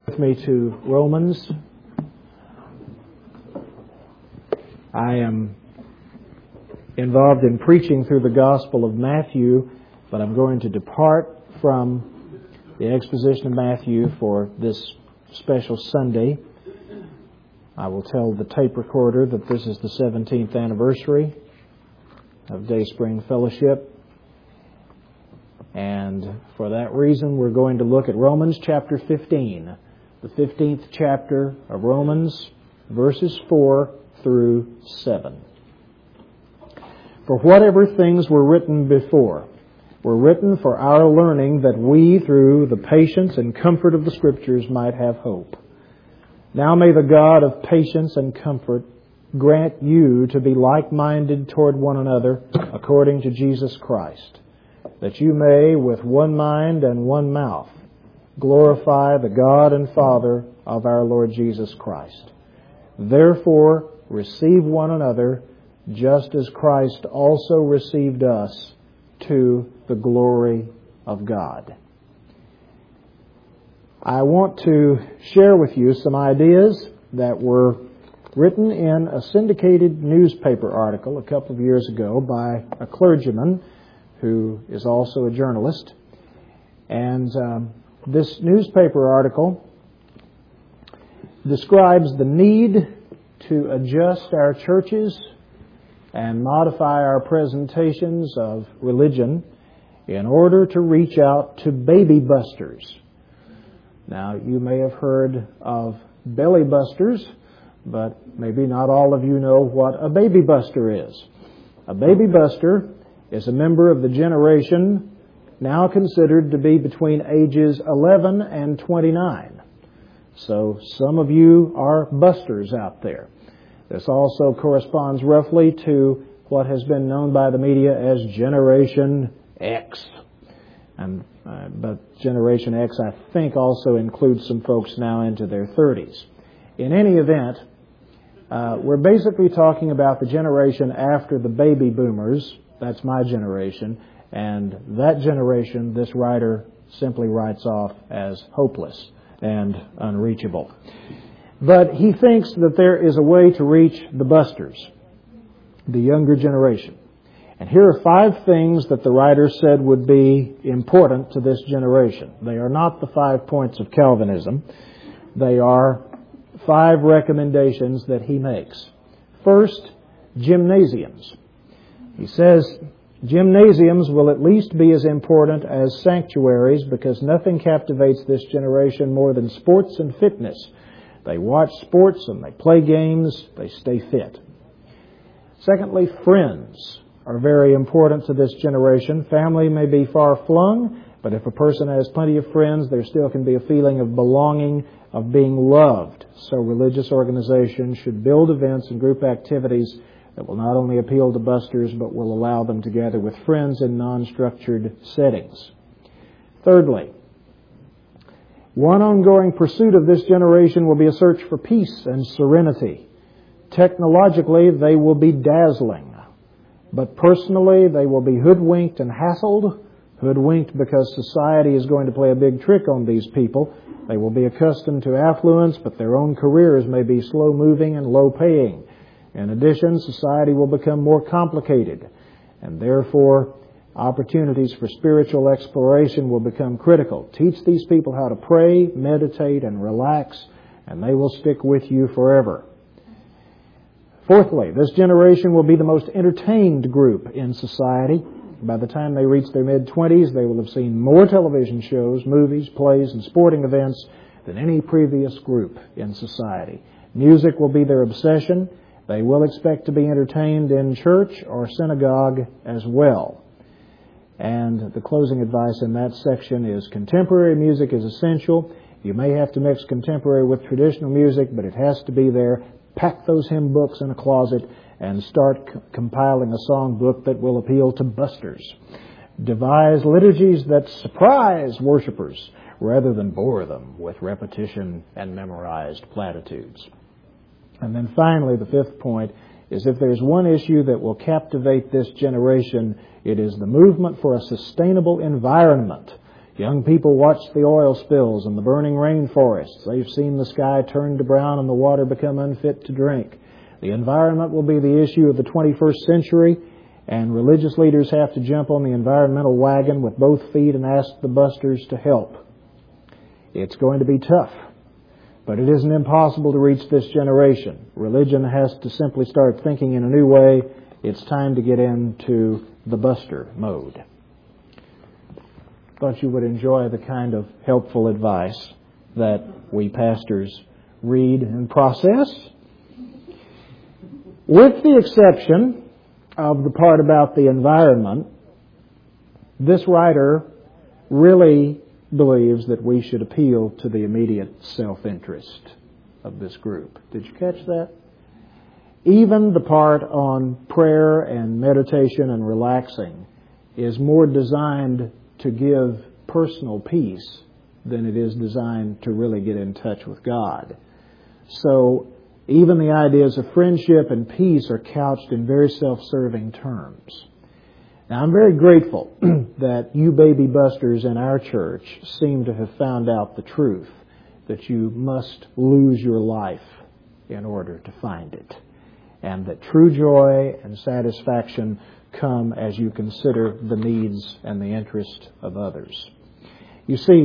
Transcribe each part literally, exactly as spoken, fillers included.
With me to Romans. I am involved in preaching through the Gospel of Matthew, but I'm going to depart from the exposition of Matthew for this special Sunday. I will tell the tape recorder that this is the seventeenth anniversary of Day Spring Fellowship. And for that reason, we're going to look at Romans chapter fifteen. The fifteenth chapter of Romans, verses four through seven. For whatever things were written before were written for our learning, that we, through the patience and comfort of the Scriptures, might have hope. Now may the God of patience and comfort grant you to be like-minded toward one another according to Jesus Christ, that you may, with one mind and one mouth, glorify the God and Father of our Lord Jesus Christ. Therefore, receive one another, just as Christ also received us to the glory of God. I want to share with you some ideas that were written in a syndicated newspaper article a couple of years ago by a clergyman who is also a journalist. And um, this newspaper article describes the need to adjust our churches and modify our presentations of religion in order to reach out to baby busters. Now, you may have heard of belly busters, but maybe not all of you know what a baby buster is. A baby buster is a member of the generation now considered to be between ages eleven and twenty-nine. So some of you are busters out there. This also corresponds roughly to what has been known by the media as Generation X. And, uh, but Generation X, I think, also includes some folks now into their thirties. In any event, uh, we're basically talking about the generation after the baby boomers. That's my generation. And that generation, this writer simply writes off as hopeless and unreachable. But he thinks that there is a way to reach the busters, the younger generation. And here are five things that the writer said would be important to this generation. They are not the five points of Calvinism. They are five recommendations that he makes. First, gymnasiums. He says, gymnasiums will at least be as important as sanctuaries because nothing captivates this generation more than sports and fitness. They watch sports and they play games. They stay fit. Secondly, friends are very important to this generation. Family may be far flung, but if a person has plenty of friends, there still can be a feeling of belonging, of being loved. So religious organizations should build events and group activities that will not only appeal to busters, but will allow them to gather with friends in non-structured settings. Thirdly, one ongoing pursuit of this generation will be a search for peace and serenity. Technologically, they will be dazzling, but personally, they will be hoodwinked and hassled. Hoodwinked because society is going to play a big trick on these people. They will be accustomed to affluence, but their own careers may be slow-moving and low-paying. In addition, society will become more complicated, and therefore opportunities for spiritual exploration will become critical. Teach these people how to pray, meditate, and relax, and they will stick with you forever. Fourthly, this generation will be the most entertained group in society. By the time they reach their mid-twenties, they will have seen more television shows, movies, plays, and sporting events than any previous group in society. Music will be their obsession. They will expect to be entertained in church or synagogue as well. And the closing advice in that section is contemporary music is essential. You may have to mix contemporary with traditional music, but it has to be there. Pack those hymn books in a closet and start c- compiling a song book that will appeal to busters. Devise liturgies that surprise worshipers rather than bore them with repetition and memorized platitudes. And then finally, the fifth point is if there's one issue that will captivate this generation, it is the movement for a sustainable environment Young people watch the oil spills and the burning rainforests. They've seen the sky turn to brown and the water become unfit to drink. The environment will be the issue of the twenty-first century, and religious leaders have to jump on the environmental wagon with both feet and ask the busters to help. It's going to be tough, but it isn't impossible to reach this generation. Religion has to simply start thinking in a new way. It's time to get into the buster mode. Thought you would enjoy the kind of helpful advice that we pastors read and process. With the exception of the part about the environment, this writer really believes that we should appeal to the immediate self-interest of this group. Did you catch that? Even the part on prayer and meditation and relaxing is more designed to give personal peace than it is designed to really get in touch with God. So even the ideas of friendship and peace are couched in very self-serving terms. Now, I'm very grateful that you baby busters in our church seem to have found out the truth, that you must lose your life in order to find it, and that true joy and satisfaction come as you consider the needs and the interest of others. You see,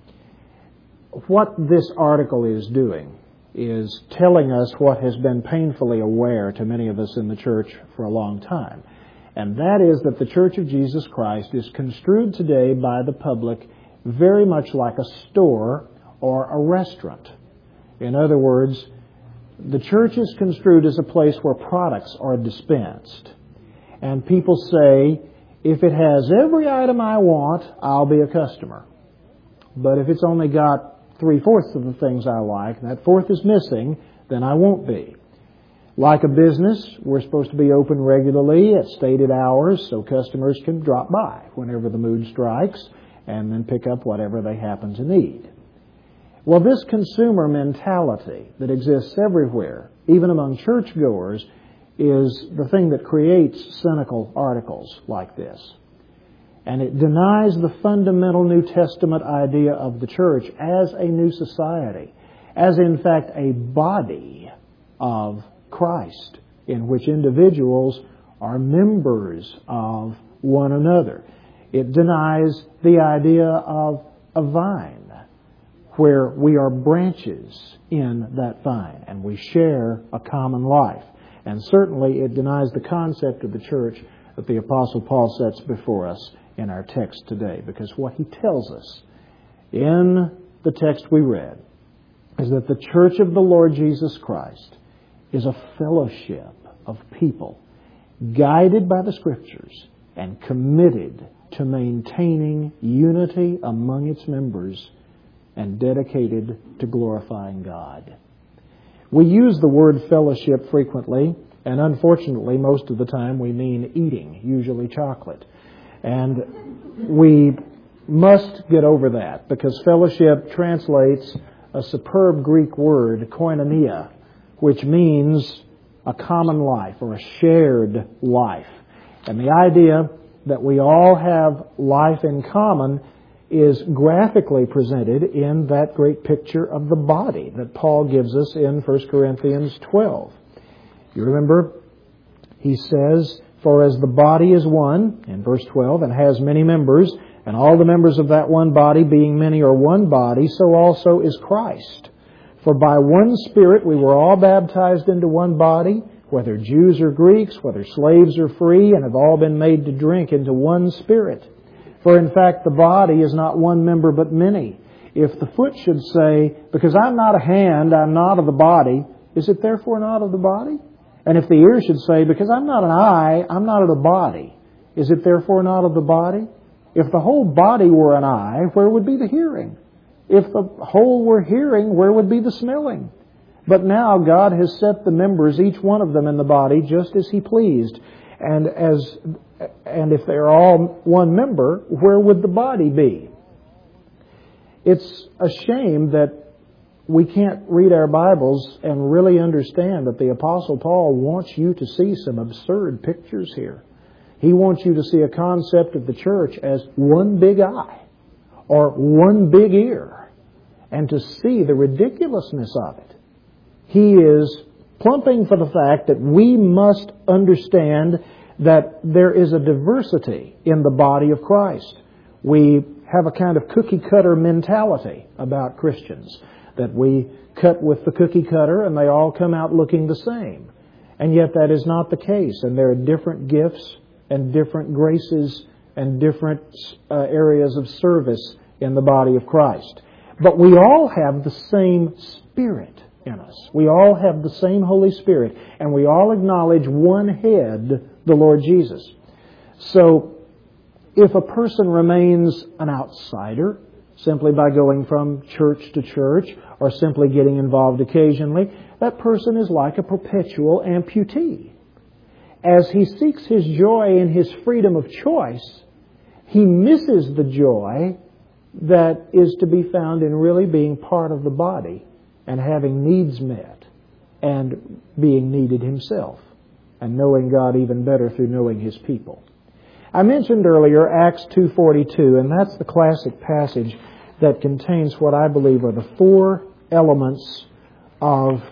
what this article is doing is telling us what has been painfully aware to many of us in the church for a long time. And that is that the Church of Jesus Christ is construed today by the public very much like a store or a restaurant. In other words, the church is construed as a place where products are dispensed. And people say, if it has every item I want, I'll be a customer. But if it's only got three-fourths of the things I like, and that fourth is missing, then I won't be. Like a business, we're supposed to be open regularly at stated hours so customers can drop by whenever the mood strikes and then pick up whatever they happen to need. Well, this consumer mentality that exists everywhere, even among churchgoers, is the thing that creates cynical articles like this. And it denies the fundamental New Testament idea of the church as a new society, as in fact a body of Christ, in which individuals are members of one another. It denies the idea of a vine, where we are branches in that vine and we share a common life. And certainly it denies the concept of the church that the Apostle Paul sets before us in our text today. Because what he tells us in the text we read is that the church of the Lord Jesus Christ is a fellowship of people guided by the Scriptures and committed to maintaining unity among its members and dedicated to glorifying God. We use the word fellowship frequently, and unfortunately most of the time we mean eating, usually chocolate. And we must get over that, because fellowship translates a superb Greek word, koinonia, which means a common life or a shared life. And the idea that we all have life in common is graphically presented in that great picture of the body that Paul gives us in First Corinthians twelve. You remember, he says, "For as the body is one," in verse twelve, "and has many members, and all the members of that one body, being many, are one body, so also is Christ. For by one Spirit we were all baptized into one body, whether Jews or Greeks, whether slaves or free, and have all been made to drink into one Spirit. For in fact the body is not one member but many. If the foot should say, because I'm not a hand, I'm not of the body, is it therefore not of the body? And if the ear should say, because I'm not an eye, I'm not of the body, is it therefore not of the body? If the whole body were an eye, where would be the hearing? If the whole were hearing, where would be the smelling? But now God has set the members, each one of them in the body, just as He pleased. And as and if they're all one member, where would the body be?" It's a shame that we can't read our Bibles and really understand that the Apostle Paul wants you to see some absurd pictures here. He wants you to see a concept of the church as one big eye, or one big ear and to see the ridiculousness of it. He is plumping for the fact that we must understand that there is a diversity in the body of Christ. We have a kind of cookie-cutter mentality about Christians, that we cut with the cookie cutter and they all come out looking the same. And yet that is not the case, and there are different gifts and different graces and different uh, areas of service in the body of Christ. But we all have the same Spirit in us. We all have the same Holy Spirit, and we all acknowledge one head, the Lord Jesus. So, if a person remains an outsider, simply by going from church to church, or simply getting involved occasionally, that person is like a perpetual amputee. As he seeks his joy in his freedom of choice, he misses the joy that is to be found in really being part of the body and having needs met and being needed himself and knowing God even better through knowing His people. I mentioned earlier Acts two forty-two, and that's the classic passage that contains what I believe are the four elements of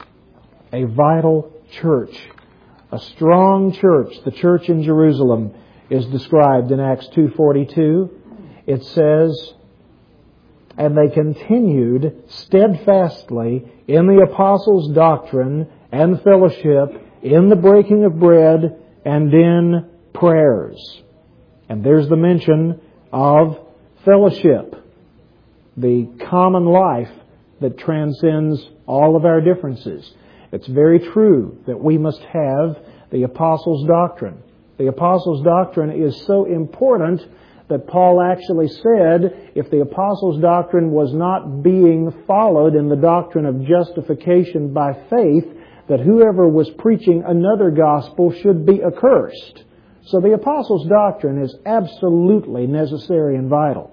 a vital church. A strong church, the church in Jerusalem, is described in Acts two forty-two. It says, "And they continued steadfastly in the apostles' doctrine and fellowship, in the breaking of bread, and in prayers." And there's the mention of fellowship, the common life that transcends all of our differences. It's very true that we must have the apostles' doctrine. The apostles' doctrine is so important that Paul actually said if the apostles' doctrine was not being followed in the doctrine of justification by faith, that whoever was preaching another gospel should be accursed. So the apostles' doctrine is absolutely necessary and vital.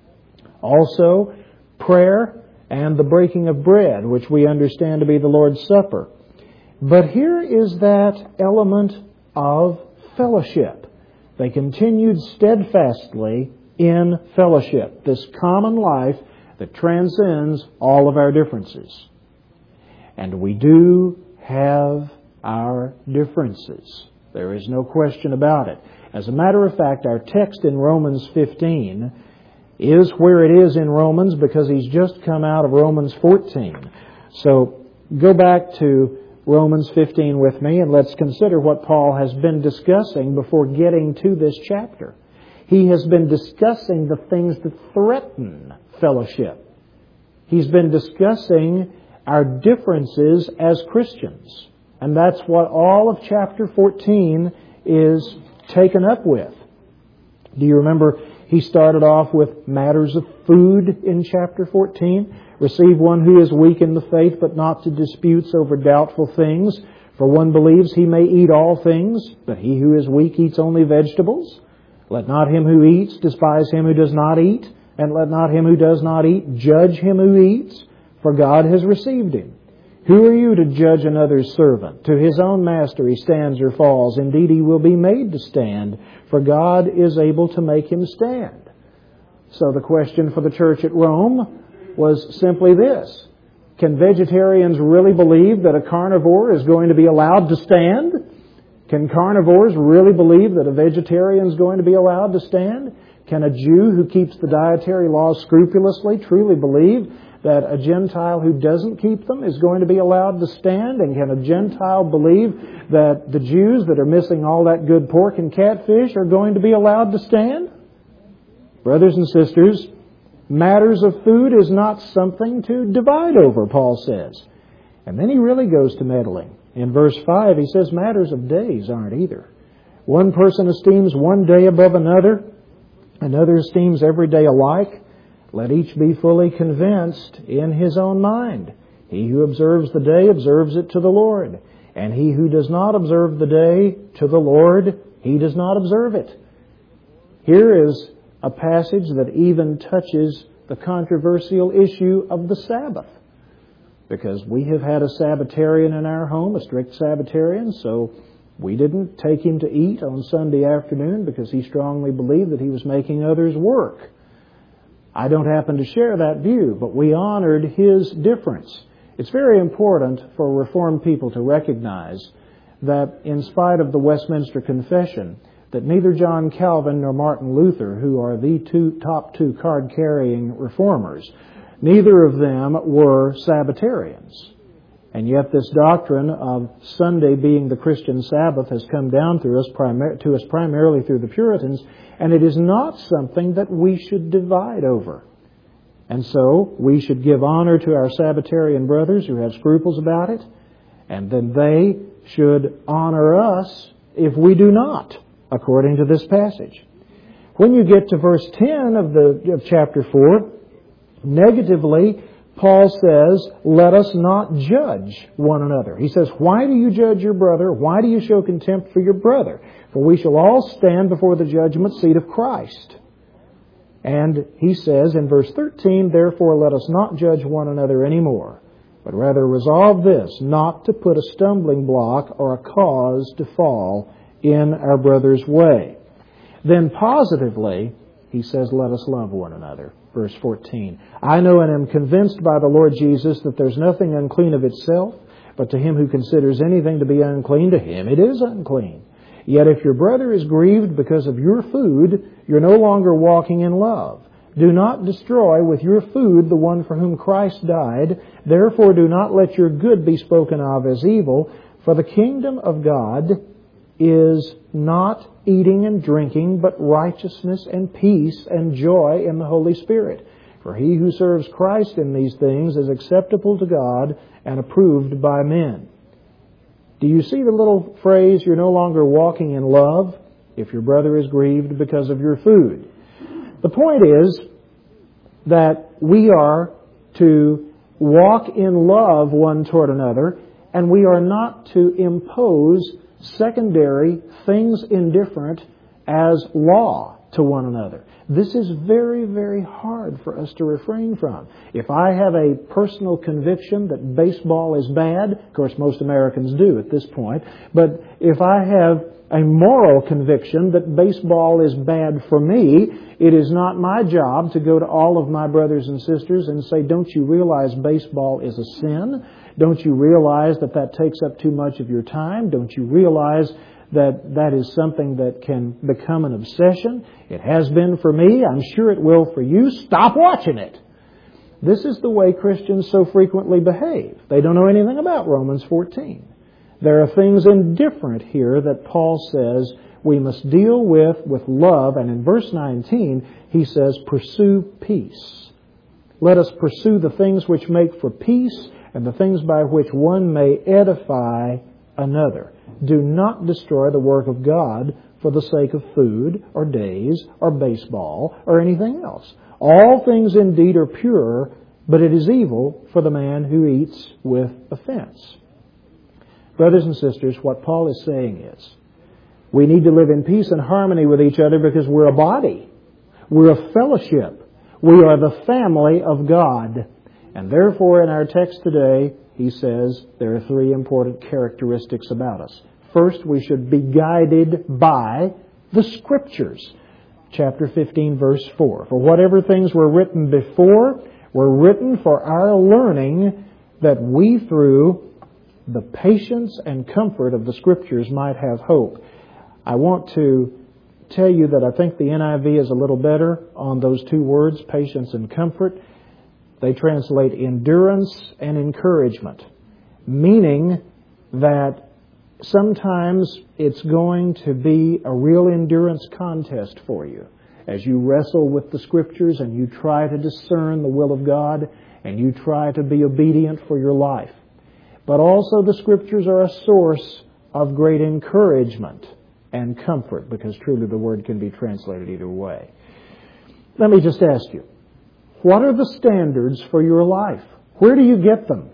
Also, prayer and the breaking of bread, which we understand to be the Lord's Supper. But here is that element of fellowship. They continued steadfastly in fellowship, this common life that transcends all of our differences. And we do have our differences. There is no question about it. As a matter of fact, our text in Romans fifteen is where it is in Romans because he's just come out of Romans fourteen. So go back to Romans fifteen with me and let's consider what Paul has been discussing before getting to this chapter. He has been discussing the things that threaten fellowship. He's been discussing our differences as Christians. And that's what all of chapter fourteen is taken up with. Do you remember he started off with matters of food in chapter fourteen? Receive one who is weak in the faith, but not to disputes over doubtful things. For one believes he may eat all things, but he who is weak eats only vegetables. Let not him who eats despise him who does not eat, and let not him who does not eat judge him who eats, for God has received him. Who are you to judge another's servant? To his own master he stands or falls. Indeed, he will be made to stand, for God is able to make him stand. So the question for the church at Rome was simply this: can vegetarians really believe that a carnivore is going to be allowed to stand? Can carnivores really believe that a vegetarian is going to be allowed to stand? Can a Jew who keeps the dietary laws scrupulously truly believe that a Gentile who doesn't keep them is going to be allowed to stand? And can a Gentile believe that the Jews that are missing all that good pork and catfish are going to be allowed to stand? Brothers and sisters, matters of food is not something to divide over, Paul says. And then he really goes to meddling. In verse five, he says matters of days aren't either. One person esteems one day above another, another esteems every day alike. Let each be fully convinced in his own mind. He who observes the day observes it to the Lord. And he who does not observe the day to the Lord, he does not observe it. Here is a passage that even touches the controversial issue of the Sabbath. Because we have had a Sabbatarian in our home, a strict Sabbatarian, so we didn't take him to eat on Sunday afternoon because he strongly believed that he was making others work. I don't happen to share that view, but we honored his difference. It's very important for Reformed people to recognize that in spite of the Westminster Confession, that neither John Calvin nor Martin Luther, who are the two top two card-carrying reformers, neither of them were Sabbatarians. And yet this doctrine of Sunday being the Christian Sabbath has come down through us primar- to us primarily through the Puritans, and it is not something that we should divide over. And so we should give honor to our Sabbatarian brothers who have scruples about it, and then they should honor us if we do not, according to this passage. When you get to verse ten of the of chapter four, negatively, Paul says, let us not judge one another. He says, why do you judge your brother? Why do you show contempt for your brother? For we shall all stand before the judgment seat of Christ. And he says in verse thirteen, therefore let us not judge one another anymore, but rather resolve this, not to put a stumbling block or a cause to fall in our brother's way. Then positively, he says, let us love one another. Verse fourteen, I know and am convinced by the Lord Jesus that there's nothing unclean of itself, but to him who considers anything to be unclean, to him it is unclean. Yet if your brother is grieved because of your food, you're no longer walking in love. Do not destroy with your food the one for whom Christ died. Therefore do not let your good be spoken of as evil, for the kingdom of God is not eating and drinking, but righteousness and peace and joy in the Holy Spirit. For he who serves Christ in these things is acceptable to God and approved by men. Do you see the little phrase, you're no longer walking in love if your brother is grieved because of your food? The point is that we are to walk in love one toward another, and we are not to impose secondary things indifferent as law to one another. This is very, very hard for us to refrain from. If I have a personal conviction that baseball is bad, of course most Americans do at this point, but if I have a moral conviction that baseball is bad for me, it is not my job to go to all of my brothers and sisters and say, don't you realize baseball is a sin? Don't you realize that that takes up too much of your time? Don't you realize that that is something that can become an obsession? It has been for me. I'm sure it will for you. Stop watching it. This is the way Christians so frequently behave. They don't know anything about Romans fourteen. There are things indifferent here that Paul says we must deal with with love. And in verse nineteen, he says, pursue peace. Let us pursue the things which make for peace and the things by which one may edify another. Do not destroy the work of God for the sake of food or days or baseball or anything else. All things indeed are pure, but it is evil for the man who eats with offense. Brothers and sisters, what Paul is saying is, we need to live in peace and harmony with each other because we're a body. We're a fellowship. We are the family of God. And therefore, in our text today, he says there are three important characteristics about us. First, we should be guided by the Scriptures. Chapter fifteen, verse four. For whatever things were written before were written for our learning, that we through the patience and comfort of the Scriptures might have hope. I want to tell you that I think the N I V is a little better on those two words, patience and comfort. They translate endurance and encouragement, meaning that sometimes it's going to be a real endurance contest for you as you wrestle with the Scriptures and you try to discern the will of God and you try to be obedient for your life. But also the Scriptures are a source of great encouragement and comfort, because truly the word can be translated either way. Let me just ask you, what are the standards for your life? Where do you get them?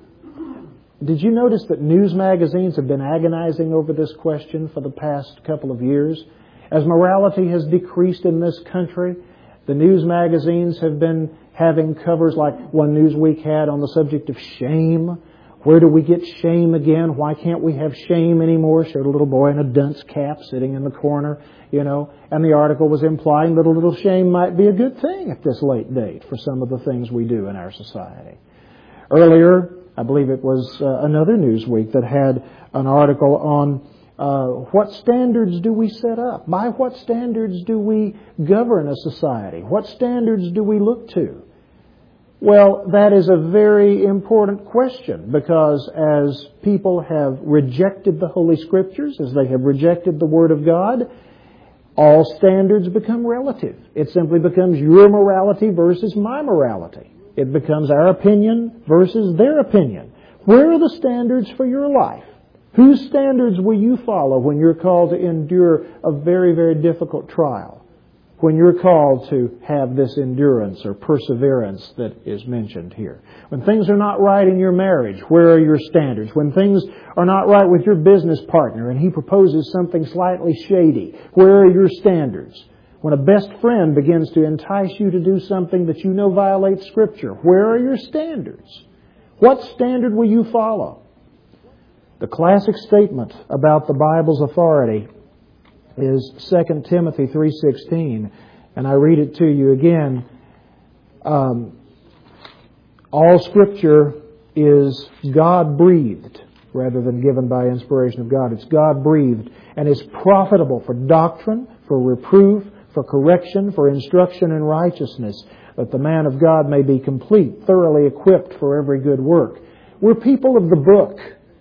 Did you notice that news magazines have been agonizing over this question for the past couple of years? As morality has decreased in this country, the news magazines have been having covers like one Newsweek had on the subject of shame, Where do we get shame again? Why can't we have shame anymore? Showed a little boy in a dunce cap sitting in the corner, you know, and the article was implying that a little shame might be a good thing at this late date for some of the things we do in our society. Earlier, I believe it was uh, another Newsweek that had an article on uh, what standards do we set up? By what standards do we govern a society? What standards do we look to? Well, that is a very important question, because as people have rejected the Holy Scriptures, as they have rejected the Word of God, all standards become relative. It simply becomes your morality versus my morality. It becomes our opinion versus their opinion. Where are the standards for your life? Whose standards will you follow when you're called to endure a very, very difficult trial? When you're called to have this endurance or perseverance that is mentioned here. When things are not right in your marriage, where are your standards? When things are not right with your business partner and he proposes something slightly shady, where are your standards? When a best friend begins to entice you to do something that you know violates Scripture, where are your standards? What standard will you follow? The classic statement about the Bible's authority is Second Timothy three sixteen, and I read it to you again. Um, all Scripture is God-breathed rather than given by inspiration of God. It's God-breathed and is profitable for doctrine, for reproof, for correction, for instruction in righteousness, that the man of God may be complete, thoroughly equipped for every good work. We're people of the book.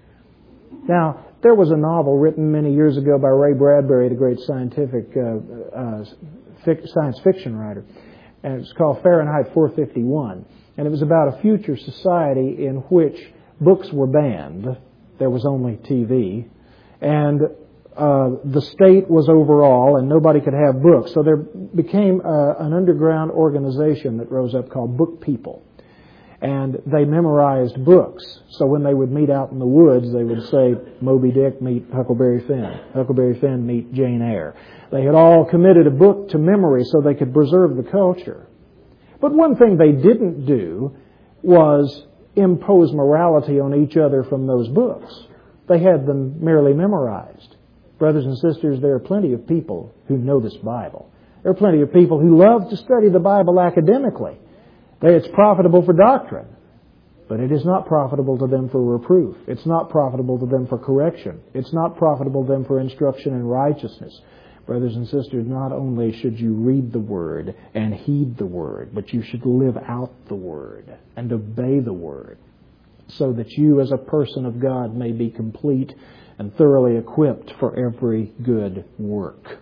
Now, there was a novel written many years ago by Ray Bradbury, the great scientific uh, uh, fic- science fiction writer, and it's called Fahrenheit four fifty-one. And it was about a future society in which books were banned. There was only T V. And uh, the state was overall, and nobody could have books. So there became uh, an underground organization that rose up called Book People. And they memorized books. So when they would meet out in the woods, they would say, Moby Dick meet Huckleberry Finn. Huckleberry Finn meet Jane Eyre. They had all committed a book to memory so they could preserve the culture. But one thing they didn't do was impose morality on each other from those books. They had them merely memorized. Brothers and sisters, there are plenty of people who know this Bible. There are plenty of people who love to study the Bible academically. It's profitable for doctrine, but it is not profitable to them for reproof. It's not profitable to them for correction. It's not profitable to them for instruction in righteousness. Brothers and sisters, not only should you read the Word and heed the Word, but you should live out the Word and obey the Word, so that you as a person of God may be complete and thoroughly equipped for every good work.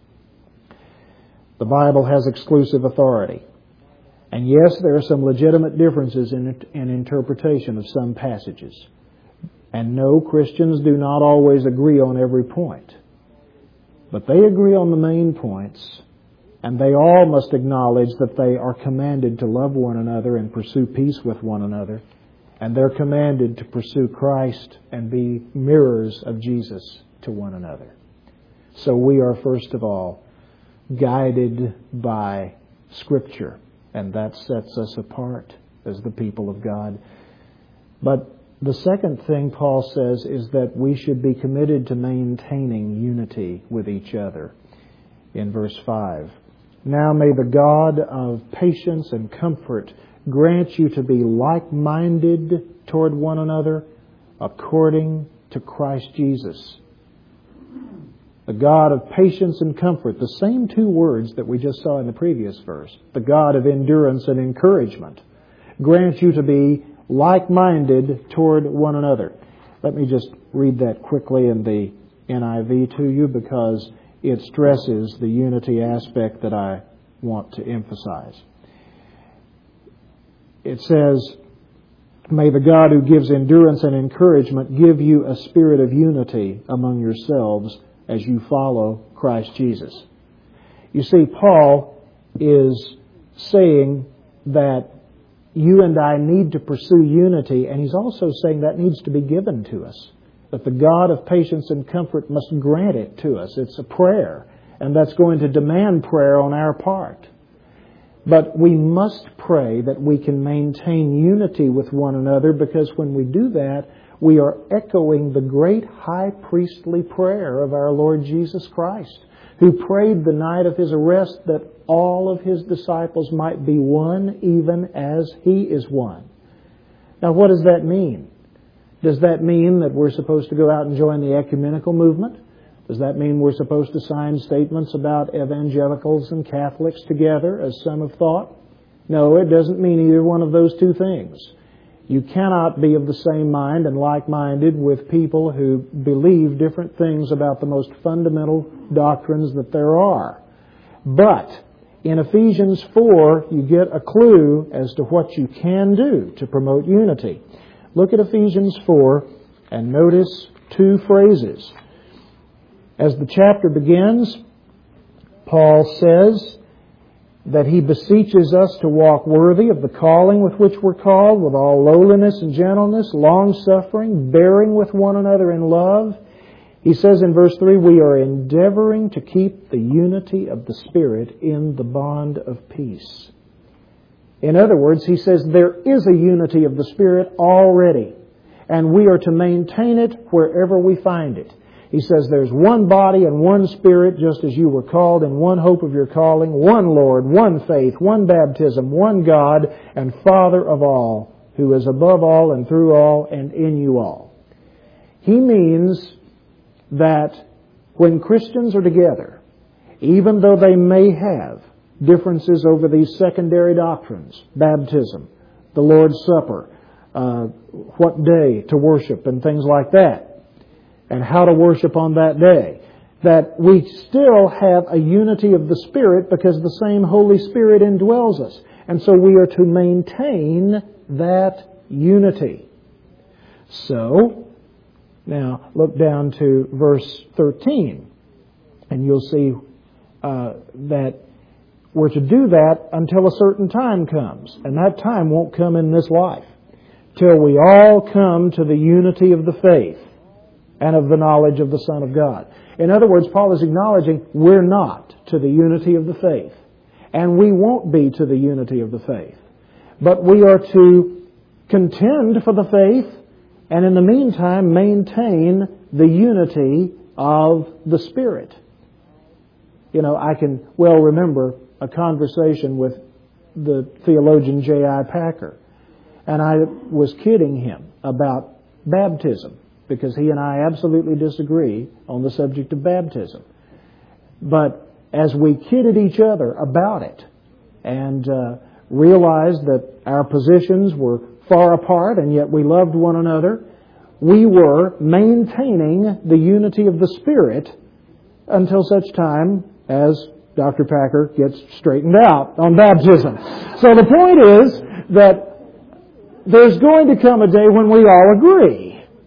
The Bible has exclusive authority. And yes, there are some legitimate differences in, in interpretation of some passages. And no, Christians do not always agree on every point. But they agree on the main points, and they all must acknowledge that they are commanded to love one another and pursue peace with one another. And they're commanded to pursue Christ and be mirrors of Jesus to one another. So we are, first of all, guided by Scripture. And that sets us apart as the people of God. But the second thing Paul says is that we should be committed to maintaining unity with each other. In verse five, now may the God of patience and comfort grant you to be like-minded toward one another according to Christ Jesus. The God of patience and comfort, the same two words that we just saw in the previous verse. The God of endurance and encouragement grant you to be like-minded toward one another. Let me just read that quickly in the N I V to you, because it stresses the unity aspect that I want to emphasize. It says, may the God who gives endurance and encouragement give you a spirit of unity among yourselves as you follow Christ Jesus. You see, Paul is saying that you and I need to pursue unity, and he's also saying that needs to be given to us. That the God of patience and comfort must grant it to us. It's a prayer, and that's going to demand prayer on our part. But we must pray that we can maintain unity with one another, because when we do that, we are echoing the great high priestly prayer of our Lord Jesus Christ, who prayed the night of His arrest that all of His disciples might be one, even as He is one. Now, what does that mean? Does that mean that we're supposed to go out and join the ecumenical movement? Does that mean we're supposed to sign statements about evangelicals and Catholics together, as some have thought? No, it doesn't mean either one of those two things. You cannot be of the same mind and like-minded with people who believe different things about the most fundamental doctrines that there are. But in Ephesians four, you get a clue as to what you can do to promote unity. Look at Ephesians four and notice two phrases. As the chapter begins, Paul says that he beseeches us to walk worthy of the calling with which we're called, with all lowliness and gentleness, long-suffering, bearing with one another in love. He says in verse three, we are endeavoring to keep the unity of the Spirit in the bond of peace. In other words, he says there is a unity of the Spirit already, and we are to maintain it wherever we find it. He says there's one body and one Spirit, just as you were called, in one hope of your calling, one Lord, one faith, one baptism, one God and Father of all, who is above all and through all and in you all. He means that when Christians are together, even though they may have differences over these secondary doctrines, baptism, the Lord's Supper, uh, what day to worship and things like that, and how to worship on that day, that we still have a unity of the Spirit because the same Holy Spirit indwells us. And so we are to maintain that unity. So, now look down to verse thirteen, and you'll see uh, that we're to do that until a certain time comes. And that time won't come in this life, till we all come to the unity of the faith and of the knowledge of the Son of God. In other words, Paul is acknowledging we're not to the unity of the faith, and we won't be to the unity of the faith. But we are to contend for the faith, and in the meantime maintain the unity of the Spirit. You know, I can well remember a conversation with the theologian J I Packer, and I was kidding him about baptism, because he and I absolutely disagree on the subject of baptism. But as we kidded each other about it and uh, realized that our positions were far apart and yet we loved one another, we were maintaining the unity of the Spirit until such time as Doctor Packer gets straightened out on baptism. So the point is that there's going to come a day when we all agree.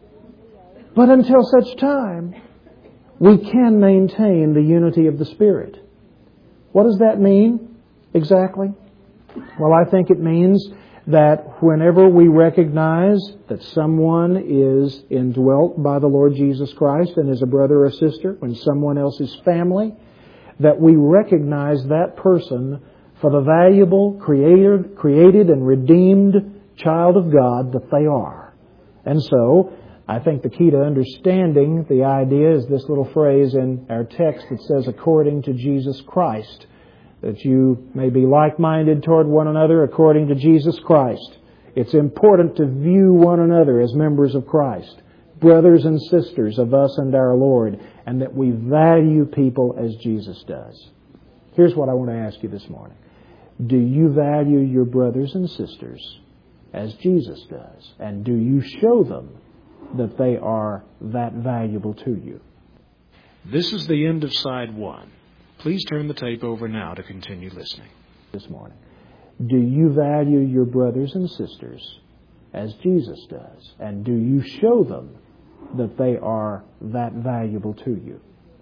But until such time, we can maintain the unity of the Spirit. What does that mean exactly? Well, I think it means that whenever we recognize that someone is indwelt by the Lord Jesus Christ and is a brother or sister, when someone else is family, that we recognize that person for the valuable, created, created and redeemed child of God that they are. And so, I think the key to understanding the idea is this little phrase in our text that says, according to Jesus Christ, that you may be like-minded toward one another according to Jesus Christ. It's important to view one another as members of Christ, brothers and sisters of us and our Lord, and that we value people as Jesus does. Here's what I want to ask you this morning. Do you value your brothers and sisters as Jesus does? And do you show them that they are that valuable to you? This is the end of side one. Please turn the tape over now to continue listening. This morning. Do you value your brothers and sisters as Jesus does? And do you show them that they are that valuable to you?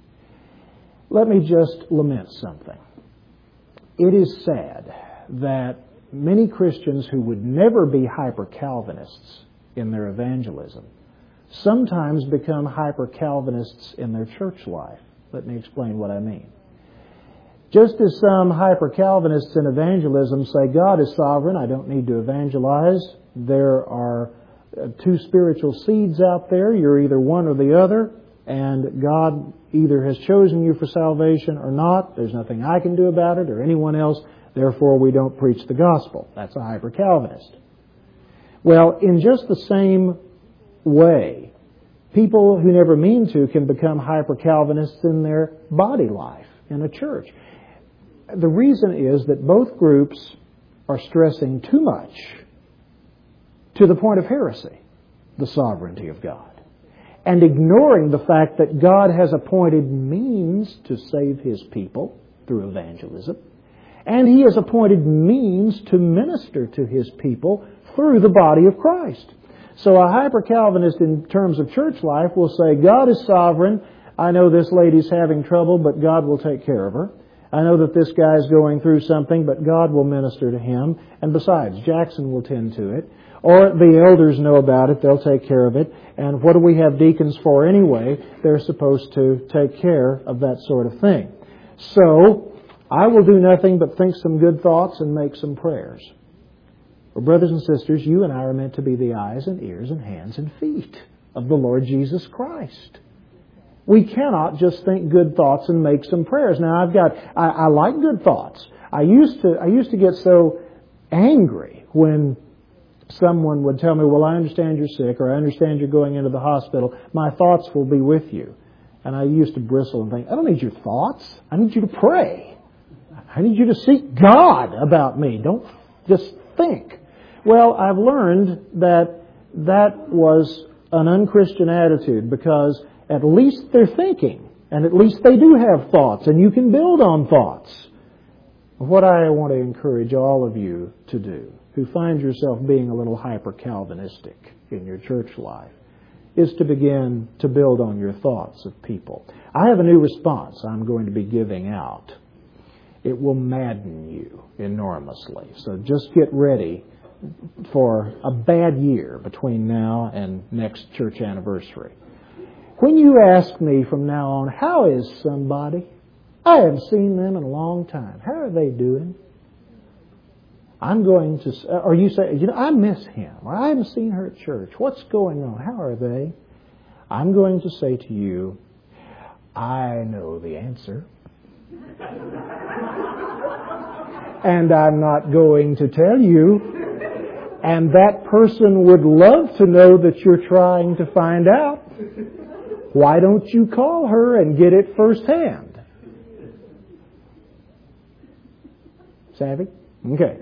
Let me just lament something. It is sad that many Christians who would never be hyper-Calvinists in their evangelism sometimes become hyper-Calvinists in their church life. Let me explain what I mean. Just as some hyper-Calvinists in evangelism say God is sovereign, I don't need to evangelize. There are two spiritual seeds out there. You're either one or the other, and God either has chosen you for salvation or not. There's nothing I can do about it or anyone else. Therefore, we don't preach the gospel. That's a hyper-Calvinist. Well, in just the same way, people who never mean to can become hyper-Calvinists in their body life in a church. The reason is that both groups are stressing too much to the point of heresy, the sovereignty of God, and ignoring the fact that God has appointed means to save His people through evangelism, and He has appointed means to minister to His people through the body of Christ. So a hyper-Calvinist in terms of church life will say, God is sovereign. I know this lady's having trouble, but God will take care of her. I know that this guy's going through something, but God will minister to him. And besides, Jackson will tend to it. Or the elders know about it. They'll take care of it. And what do we have deacons for anyway? They're supposed to take care of that sort of thing. So, I will do nothing but think some good thoughts and make some prayers. Well, brothers and sisters, you and I are meant to be the eyes and ears and hands and feet of the Lord Jesus Christ. We cannot just think good thoughts and make some prayers. Now, I've got, I, I like good thoughts. I used to, I used to get so angry when someone would tell me, well, I understand you're sick, or I understand you're going into the hospital. My thoughts will be with you. And I used to bristle and think, I don't need your thoughts. I need you to pray. I need you to seek God about me. Don't just think. Well, I've learned that that was an unchristian attitude, because at least they're thinking, and at least they do have thoughts, and you can build on thoughts. What I want to encourage all of you to do, who find yourself being a little hyper-Calvinistic in your church life, is to begin to build on your thoughts of people. I have a new response I'm going to be giving out. It will madden you enormously. So just get ready for a bad year between now and next church anniversary. When you ask me from now on, how is somebody? I haven't seen them in a long time. How are they doing? I'm going to, or you say, you know, I miss him, or I haven't seen her at church. What's going on? How are they? I'm going to say to you, I know the answer. And I'm not going to tell you. And that person would love to know that you're trying to find out. Why don't you call her and get it firsthand? Savvy? Okay.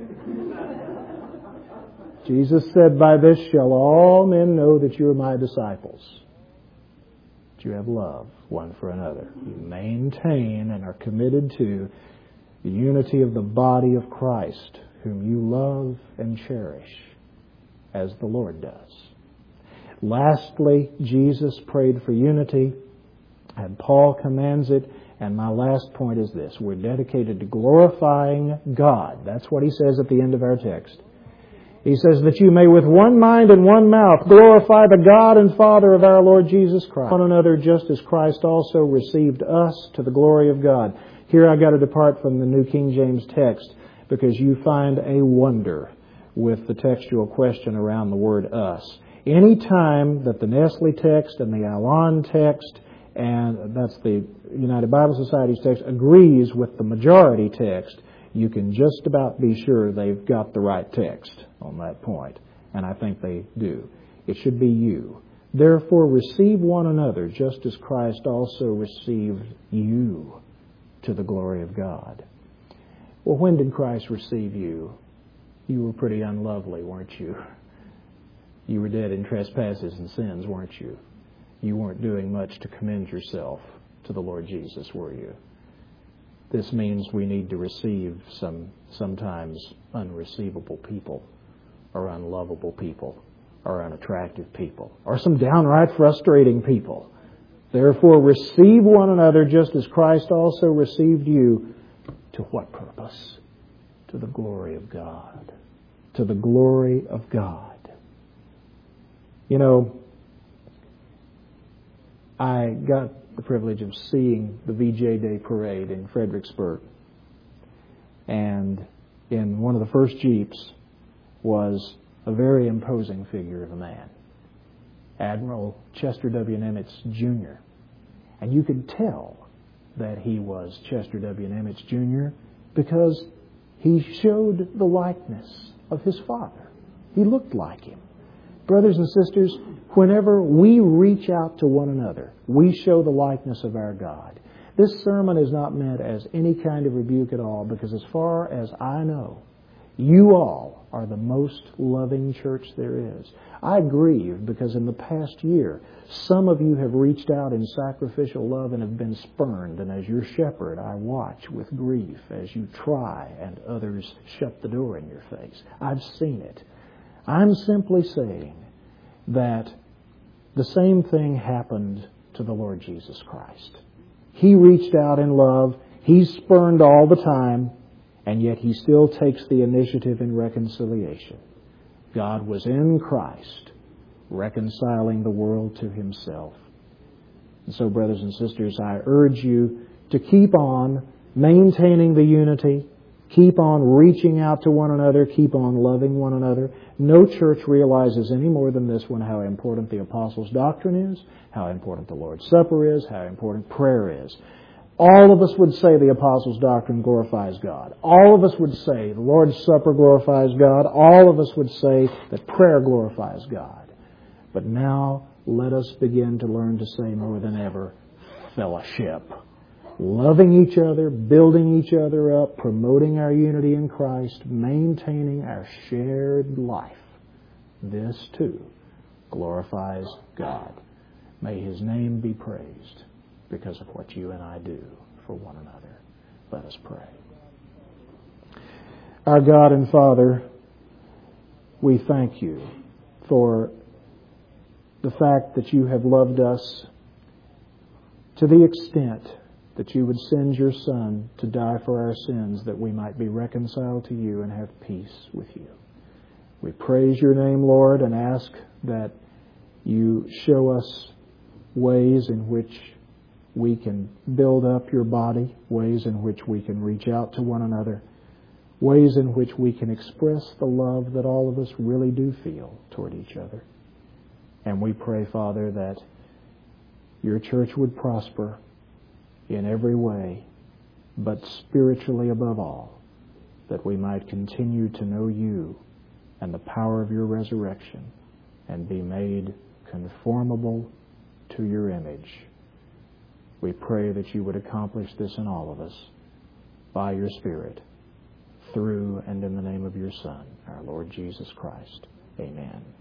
Jesus said, by this shall all men know that you are my disciples. That you have love one for another. You maintain and are committed to the unity of the body of Christ, whom you love and cherish as the Lord does. Lastly, Jesus prayed for unity, and Paul commands it. And my last point is this. We're dedicated to glorifying God. That's what he says at the end of our text. He says that you may with one mind and one mouth glorify the God and Father of our Lord Jesus Christ. One another just as Christ also received us to the glory of God. Here I got to depart from the New King James text, because you find a wonder with the textual question around the word us. Any time that the Nestle text and the Alon text, and that's the United Bible Society's text, agrees with the majority text, you can just about be sure they've got the right text on that point. And I think they do. It should be you. Therefore, receive one another just as Christ also received you to the glory of God. Well, when did Christ receive you? You were pretty unlovely, weren't you? You were dead in trespasses and sins, weren't you? You weren't doing much to commend yourself to the Lord Jesus, were you? This means we need to receive some sometimes unreceivable people, or unlovable people, or unattractive people, or some downright frustrating people. Therefore, receive one another just as Christ also received you. To what purpose? To the glory of God. To the glory of God. You know, I got the privilege of seeing the V J Day parade in Fredericksburg And in one of the first Jeeps was a very imposing figure of a man, Admiral Chester W. Nimitz, Junior And you could tell that he was Chester W. Nimitz, Junior because he showed the likeness of his father. He looked like him. Brothers and sisters, whenever we reach out to one another, we show the likeness of our God. This sermon is not meant as any kind of rebuke at all, because as far as I know, you all are the most loving church there is. I grieve because in the past year, some of you have reached out in sacrificial love and have been spurned. And as your shepherd, I watch with grief as you try and others shut the door in your face. I've seen it. I'm simply saying that the same thing happened to the Lord Jesus Christ. He reached out in love. He's spurned all the time. And yet He still takes the initiative in reconciliation. God was in Christ, reconciling the world to Himself. And so, brothers and sisters, I urge you to keep on maintaining the unity, keep on reaching out to one another, keep on loving one another. No church realizes any more than this one how important the Apostles' doctrine is, how important the Lord's Supper is, how important prayer is. All of us would say the Apostles' doctrine glorifies God. All of us would say the Lord's Supper glorifies God. All of us would say that prayer glorifies God. But now let us begin to learn to say more than ever, fellowship. Loving each other, building each other up, promoting our unity in Christ, maintaining our shared life. This, too, glorifies God. May His name be praised because of what you and I do for one another. Let us pray. Our God and Father, we thank You for the fact that You have loved us to the extent that You would send Your Son to die for our sins that we might be reconciled to You and have peace with You. We praise Your name, Lord, and ask that You show us ways in which we can build up Your body, ways in which we can reach out to one another, ways in which we can express the love that all of us really do feel toward each other. And we pray, Father, that Your church would prosper in every way, but spiritually above all, that we might continue to know You and the power of Your resurrection and be made conformable to Your image. We pray that You would accomplish this in all of us by Your Spirit, through and in the name of Your Son, our Lord Jesus Christ. Amen.